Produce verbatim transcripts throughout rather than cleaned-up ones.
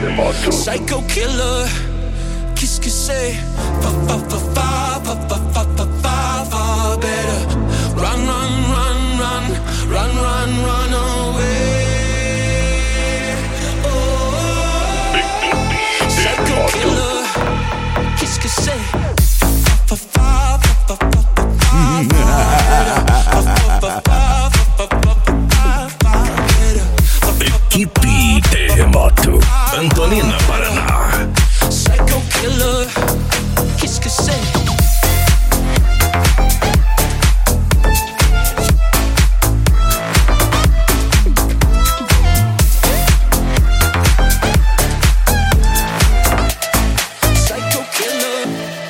Terremoto. Psycho killer, qu'est-ce que c'est? Va, va, va, va, va, va, va, va, va, va, better run, run, run, run, run, run, run away. Oh, psycho killer, qu'est-ce que c'est? Va, va, va, va, va, va, va, va, va, va, va, Equipe Terremoto, Antonina, Paraná. Psycho killer, qu'est-ce que c'est? Psycho killer.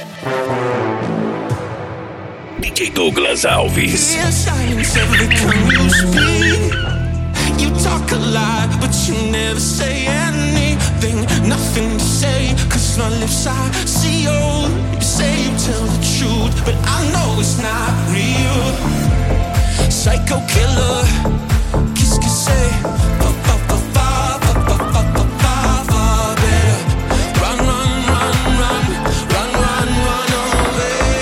D J Douglas Alves. In silence every time you speak. You talk a lot, but you never say anything. Nothing to say, cause my lips are sealed. You say you tell the truth, but I know it's not real. Psycho killer, qu'est-ce que c'est? Ba, ba, ba, ba, ba, ba, ba, ba, ba, ba, better run, run, run, run, run, run, run away.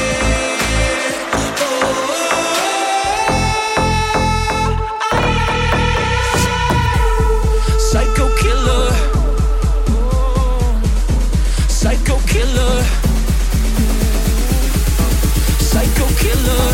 Psycho killer, psycho killer, psycho killer,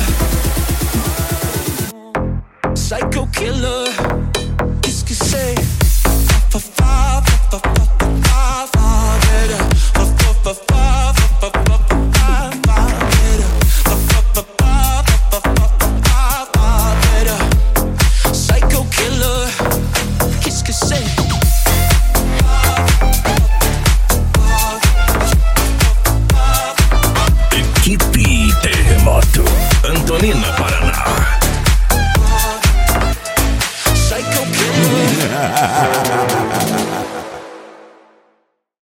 psycho killer. Qu'est-ce que c'est? Fa fa fa fa fa fa fa better. Fa fa fa fa fa fa fa fa better. Fa fa fa fa fa fa fa better. Psycho killer. Qu'est-ce que c'est? Equipe Terremoto, Antonina, Paraná. Psycho killer.